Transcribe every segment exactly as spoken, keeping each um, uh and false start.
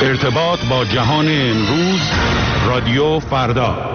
ارتباط با جهان امروز، رادیو فردا.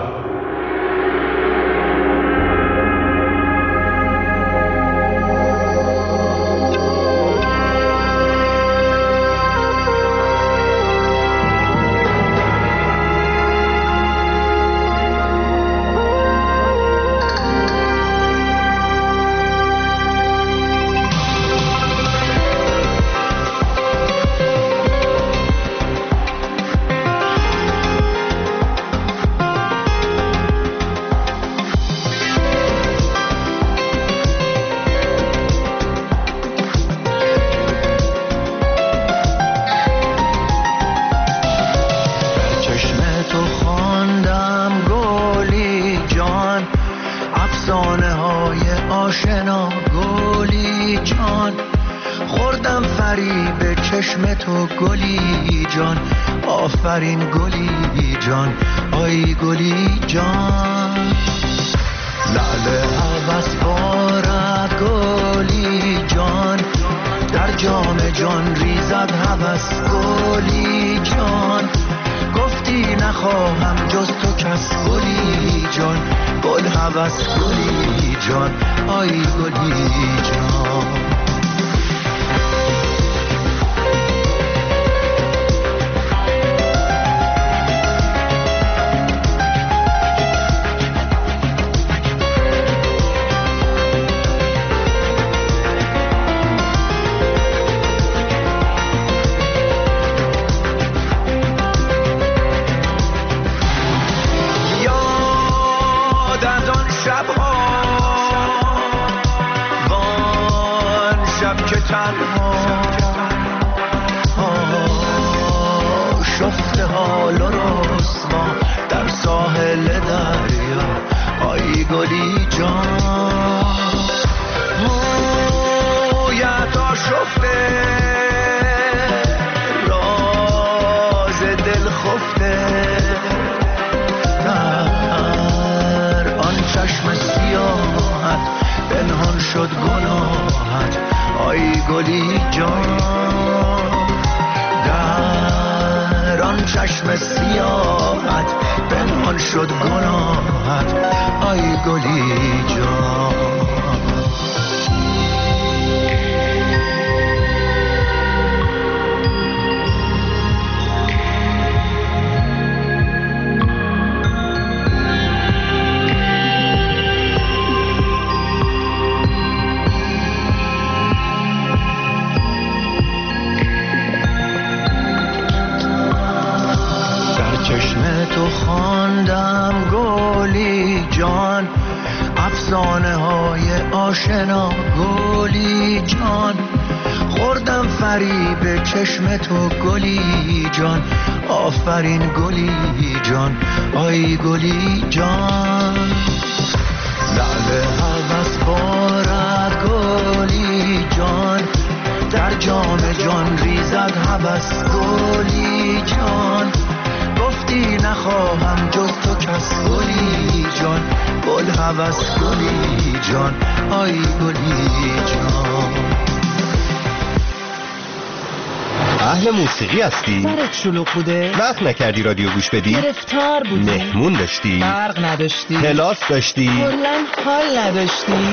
اهل موسیقی هستی؟ سرت شلوغ بوده؟ وقت نکردی رادیو گوش بدی؟ گرفتار بودی؟ مهمون داشتی؟ برق نداشتی؟ کلاس داشتی؟ کلاً حال نداشتی؟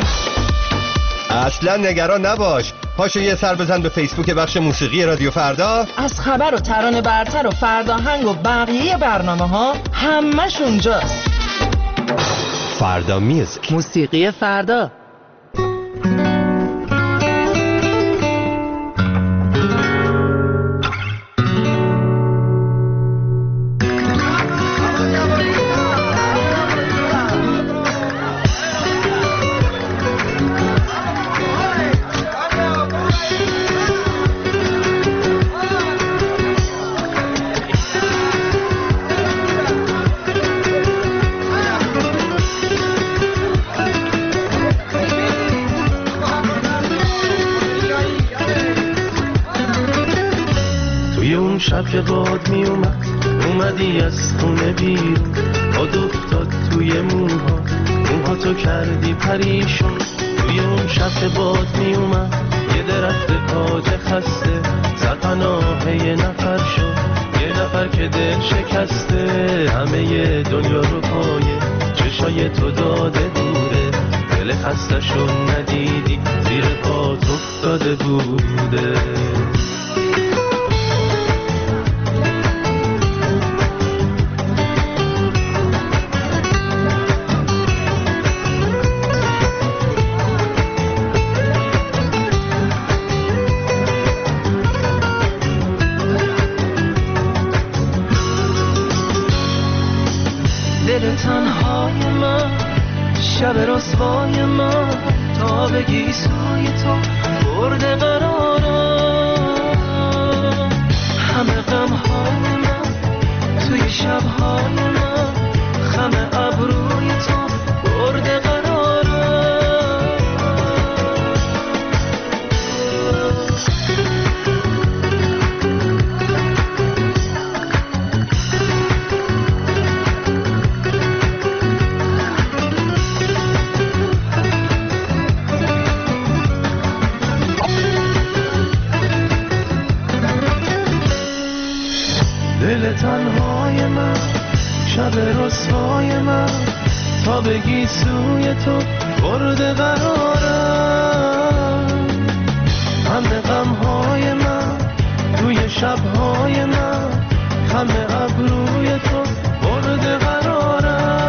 اصلا نگران نباش، پاشو یه سر بزن به فیسبوک بخش موسیقی رادیو فردا. از خبر و ترانه برتر و فرداهنگ و بقیه برنامه ها همش اونجاست. فردا میوزیک، موسیقی فردا. شب که باد می اومد اومدی از خونه بیرون، باد افتاد توی موها، موها تو کردی پریشون. توی اون شب که باد می اومد یه درخت تاج خسته زد پناه یه نفر شد، یه شکسته همه دنیا رو پایه چشای تو داده بوده دل خستشو ندیدی زیر پات افتاده بوده دل تنهای من شب رسوای من تا بگی سوی تو برده قرارم همه غمهای من توی شبهای من خم ابروی تو برده قرارم دل تنهای من شب رسوای من تا بگی سوی تو برده قرارم همه غمهای من توی شبهای من همه ابروی تو برده قرارم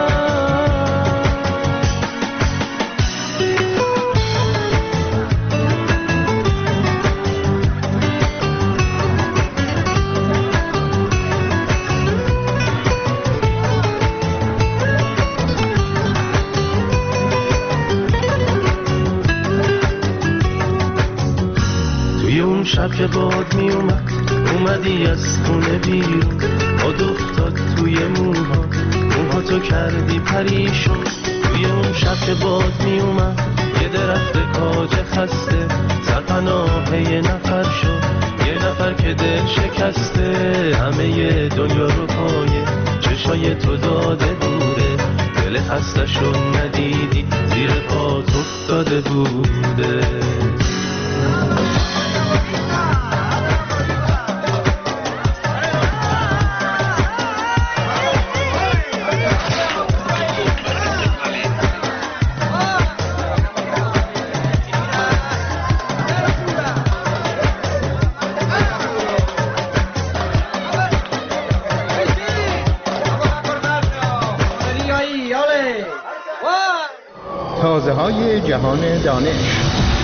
شب که باد می اومد اومدی از خونه بیرون باد افتاد توی موها موها تو کردی پریشون توی اون شب که باد می اومد یه درخت کاج خسته سرپناه یه نفر شد یه نفر که دل شکسته همه دنیا رو پایه چشای تو داده بوده دل خستشو ندیدی زیر پات افتاده بوده تازه های جهان دانش.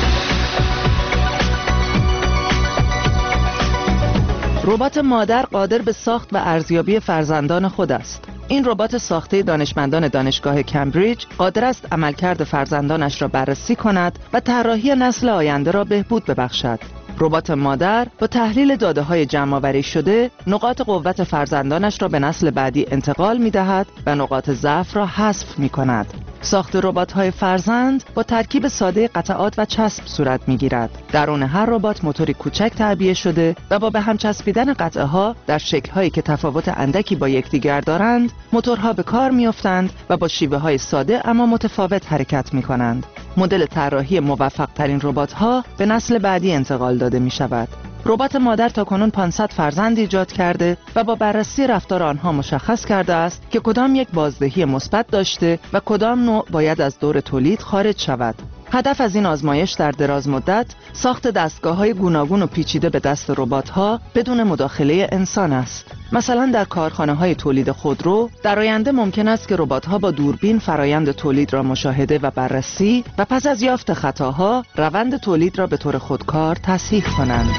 ربات مادر قادر به ساخت و ارزیابی فرزندان خود است. این ربات ساخته دانشمندان دانشگاه کمبریج قادر است عملکرد فرزندانش را بررسی کند و طراحی نسل آینده را بهبود ببخشد. ربات مادر با تحلیل داده‌های جمع‌آوری شده نقاط قوت فرزندانش را به نسل بعدی انتقال می‌دهد و نقاط ضعف را حذف می‌کند. ساخت ربات‌های فرزند با ترکیب ساده قطعات و چسب صورت می‌گیرد. درون هر ربات موتوری کوچک تعبیه شده و با به هم چسبیدن قطعه‌ها در شکل‌هایی که تفاوت اندکی با یکدیگر دارند، موتورها به کار می‌افتند و با شیوه‌های ساده اما متفاوت حرکت می‌کنند. مدل طراحی موفق‌ترین ربات‌ها به نسل بعدی انتقال داده می‌شود. ربات مادر تاکنون پانصد فرزند ایجاد کرده و با بررسی رفتار آنها مشخص کرده است که کدام یک بازدهی مثبت داشته و کدام نوع باید از دور تولید خارج شود. هدف از این آزمایش در دراز مدت ساخت دستگاه‌های گوناگون و پیچیده به دست ربات‌ها بدون مداخله انسان است. مثلا در کارخانه‌های تولید خودرو در آینده ممکن است که ربات‌ها با دوربین فرایند تولید را مشاهده و بررسی و پس از یافت خطاها روند تولید را به طور خودکار تصحیح کنند.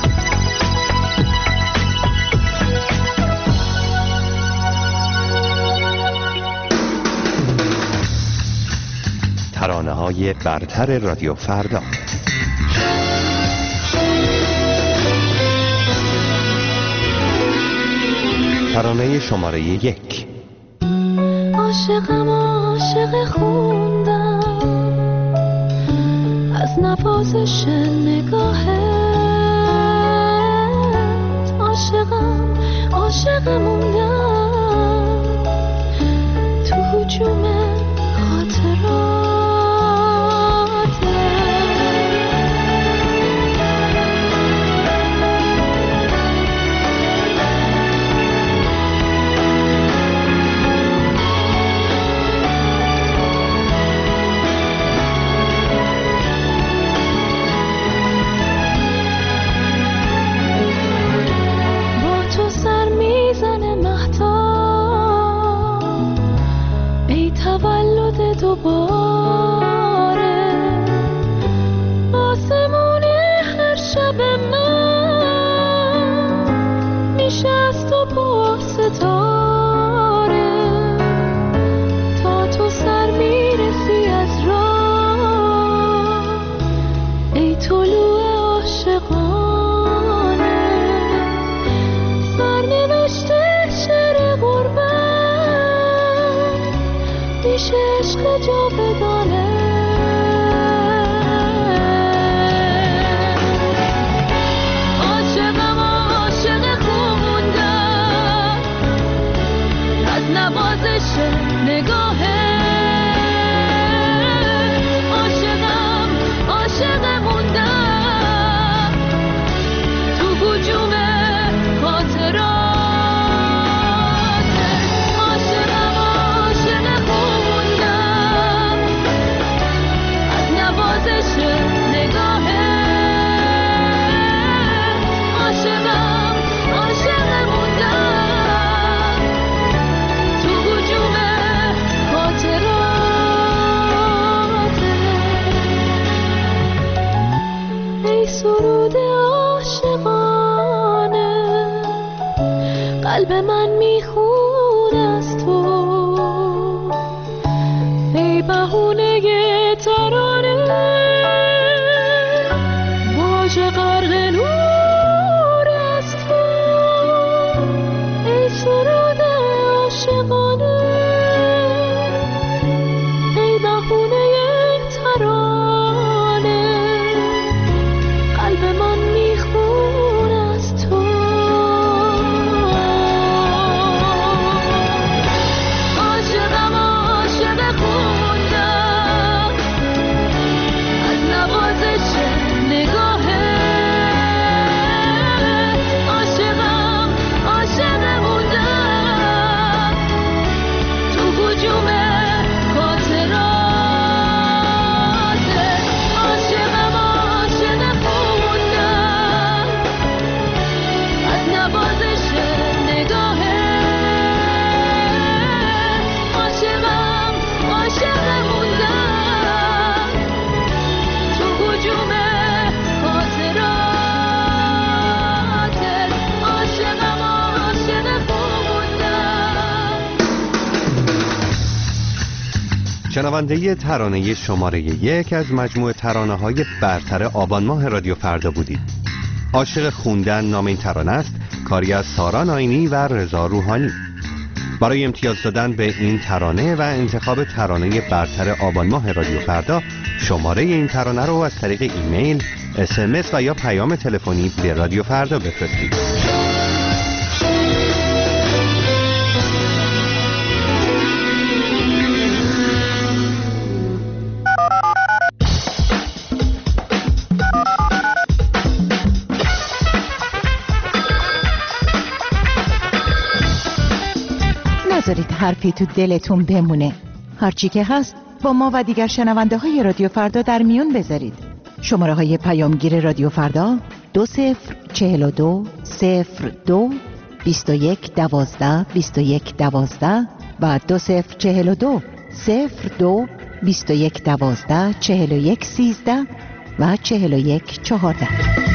ترانه‌های برتر رادیو فردا. ترانه شماره یک. عاشقم عاشق خوندم از نوازش نگاهت، عاشقم عاشق موندم تو هجوم خاطرات. عشق جاودانه. عاشقم عاشق خوندم از نوازش نگاهه. عاشقم عاشق موندم تو هجوم خاطرات. عاشقم عاشق خوندم از نوازش نگاهه. عاشقم عاشق موندم تو هجوم خاطرات. ای سرود عاشقانه قلب من میخونه از تو. ای بهونه ترانه باج غرق نور از تو. ای سرود عاشقانه ای بهونه ترانه قلب من میخونه از تو. عاشقم عاشق خوندم از نوازش نگاهه. عاشقم عاشق موندم تو هجوم خاطرات. عاشقم عاشق خوندم از نوازش نگاهه. عاشقم عاشق موندم تو هجوم خاطرات. عاشقم عاشق خوندم. شنونده ترانه شماره یک از مجموعه ترانه های برتر آبان ماه رادیو فردا بودید. عاشق خوندن نام این ترانه است، کاری از سارا ناینی و رضا روحانی. برای امتیاز دادن به این ترانه و انتخاب ترانه برتر آبان ماه رادیو فردا، شماره این ترانه رو از طریق ایمیل، اس ام اس و یا پیام تلفنی به رادیو فردا بفرستید. نذارید حرفی تو دلتون بمونه. هرچی که هست با ما و دیگر شنونده های رادیو فردا در میون بذارید. شماره های پیامگیر رادیو فردا دو صفر چهل و دو صفر دو بیست و یک دوازده بیست و یک دوازده و دو صفر چهل و دو صفر دو بیست و یک دوازده چهل و یک سیزده و چهل و یک چهارده.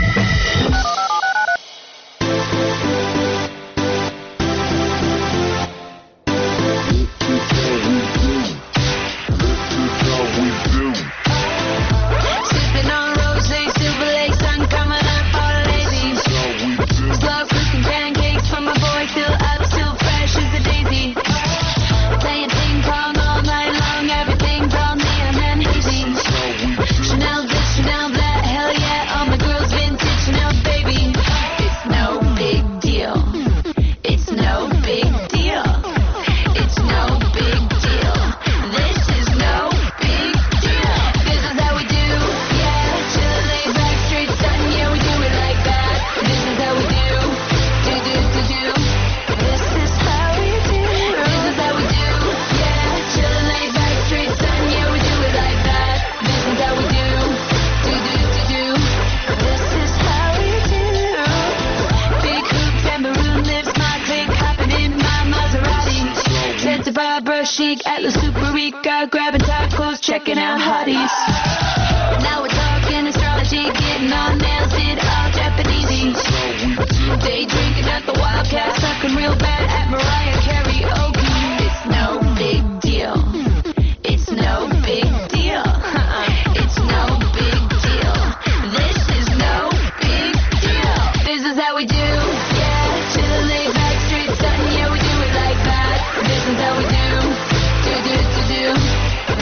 Chic, Atlas Super Rica, grabbing top clothes, checking out hotties. Now we're talking astrology, getting on nails, did all Japanesey. Day drinking at the Wildcat, sucking real bad at Mariah karaoke. It's no big deal. It's no big deal. It's no big deal. This is no big deal. This is how we do. Yeah, chillin' laid back, straight stuntin'. Yeah, we do it like that. This is how we do. Do do do do.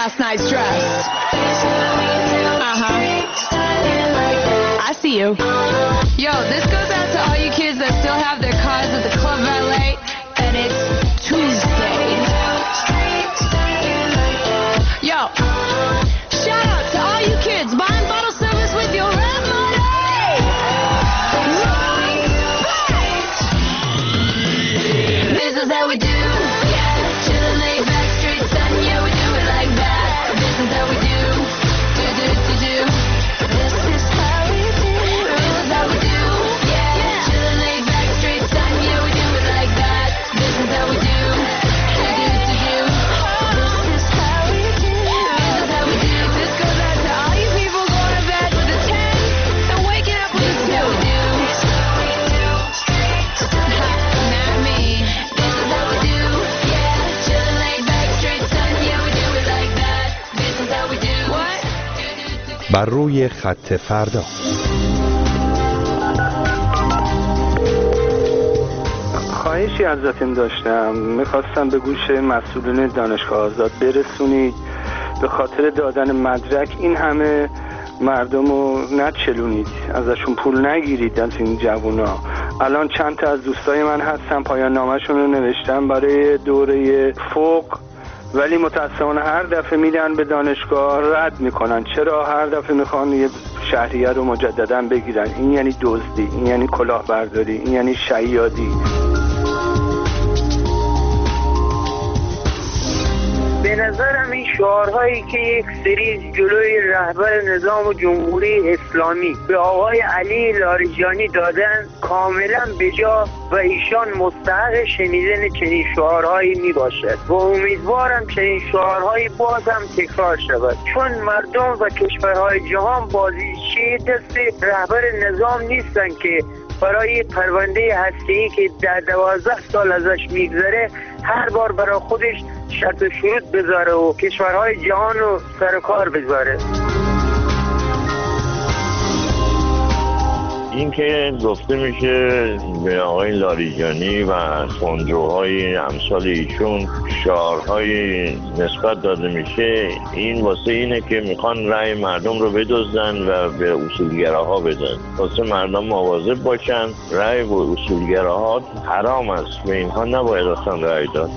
last night's dress. Uh-huh. I see you. Yo, this goes out to all you kids that still have their cars at the club valet, and it's Tuesday. Yo, shout out to all you kids buying bottle service with your rent money. This is how we do. بر روی خط فردا. خواهشی ازتون داشتم، میخواستم به گوش مسئولین دانشگاه آزاد برسونید به خاطر دادن مدرک این همه مردم رو نچلونید، ازشون پول نگیرید از این جوونا. الان چند تا از دوستای من هستن پایان نامه‌شون رو نوشتن برای دوره فوق، ولی متاسفانه هر دفعه میدن به دانشگاه رد میکنن. چرا هر دفعه میخوان یه شهریه رو مجددا بگیرن؟ این یعنی دزدی، این یعنی کلاهبرداری، این یعنی شیادی. به نظرم این شعارهایی که یک سری جلوی رهبر نظام جمهوری اسلامی به آقای علی لاریجانی دادن کاملا بجا و ایشان مستحق شنیدن چنین شعارهایی می باشد و امیدوارم چنین شعارهایی باز هم تکرار شود، چون مردم و کشورهای جهان بازیچه دست رهبر نظام نیستن که برای پرونده هسته‌ای که در دوازده سال ازش میگذره هر بار برای خودش شرط و شروط بذاره و کشورهای جهان رو سر کار بذاره. این که گفته میشه به آقای لاریجانی و خونجوهای امثال ایشون شعارهای نسبت داده میشه، این واسه اینه که میخوان رأی مردم رو بدزدن و به اصولگراها بدن. واسه مردم مواظب باشن، رأی به اصولگراها حرام است، به اینها نباید اصلا رأی داد.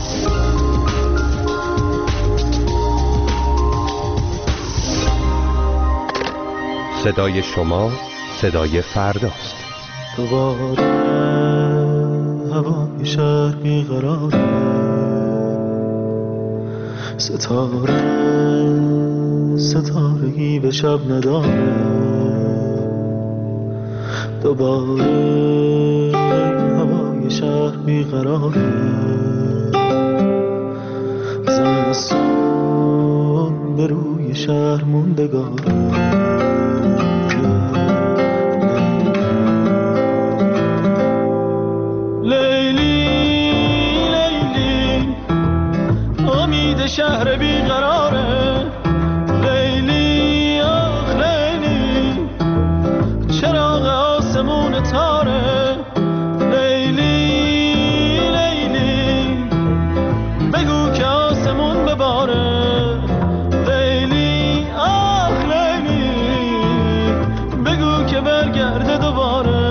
صدای شما صدای فرداست. دوباره هوای شهر بیقراره، ستاره ستارگی به شب نداره. دوباره هوای شهر بیقراره، زمستون به روی شهر موندگاره. شهر بیقراره، لیلی آخ لیلی، چراغ آسمون تاره. لیلی لیلی، بگو که آسمون بباره. لیلی آخ لیلی، بگو که برگرده دوباره.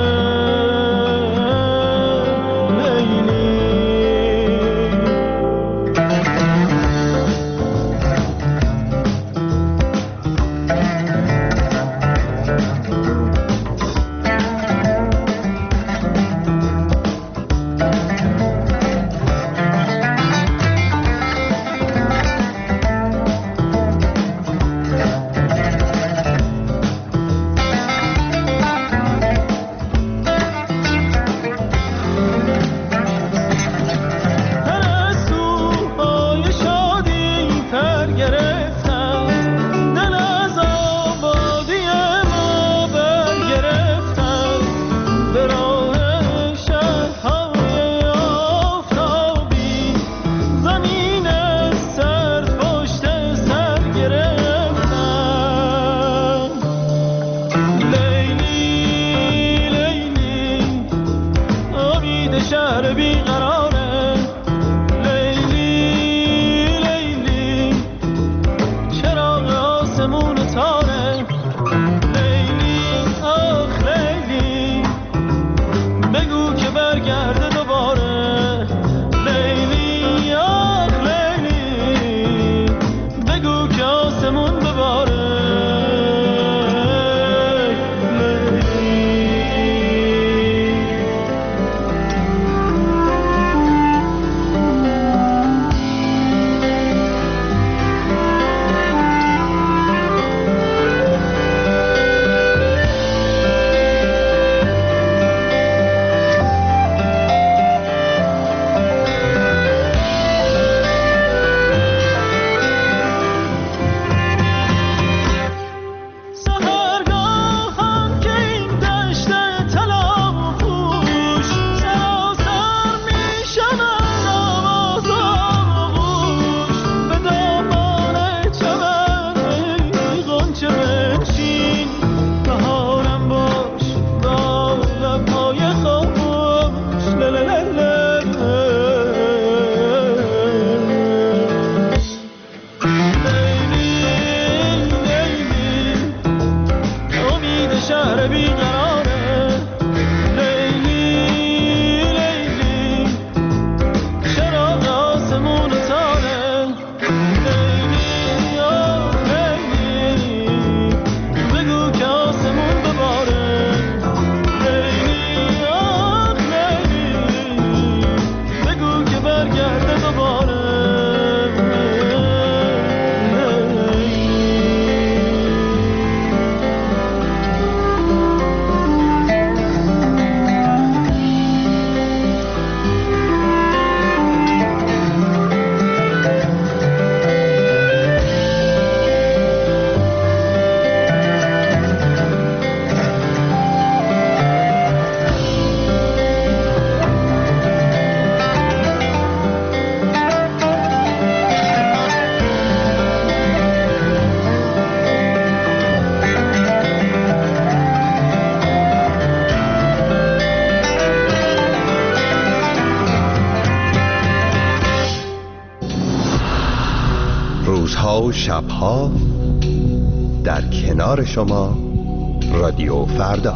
روزها و شبها در کنار شما رادیو فردا.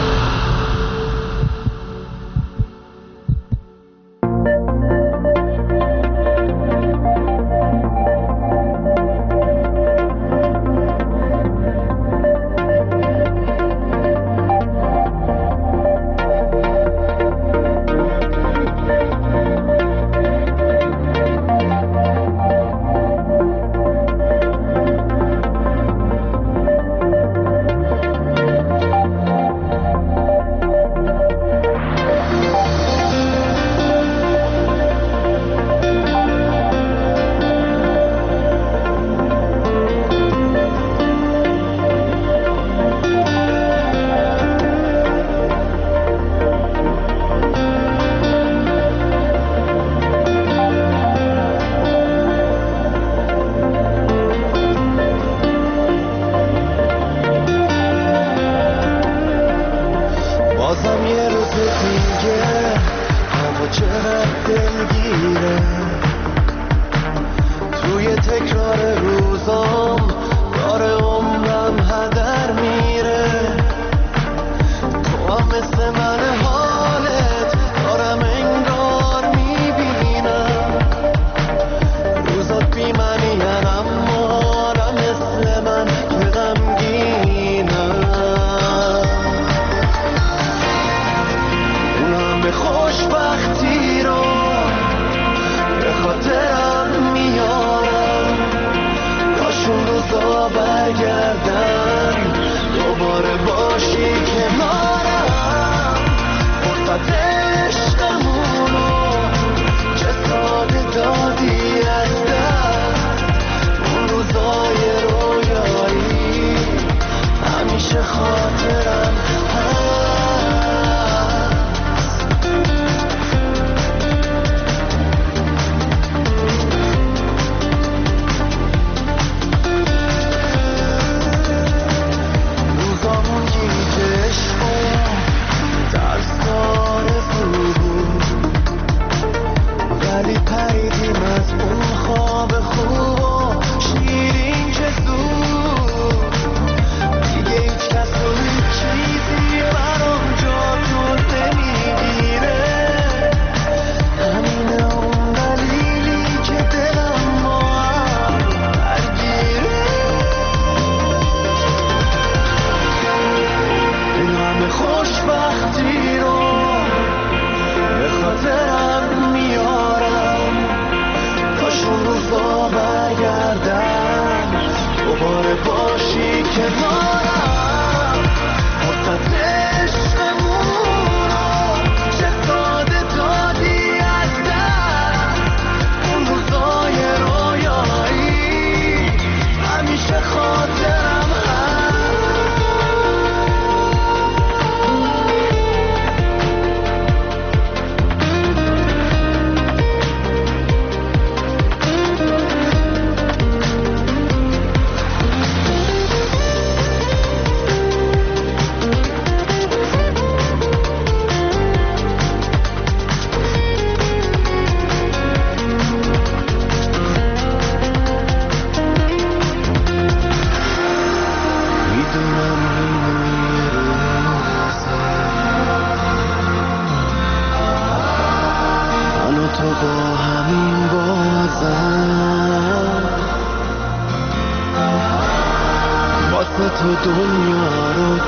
تو دنیا رو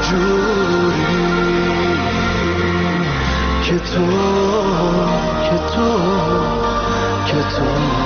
جوری که تو که تو که تو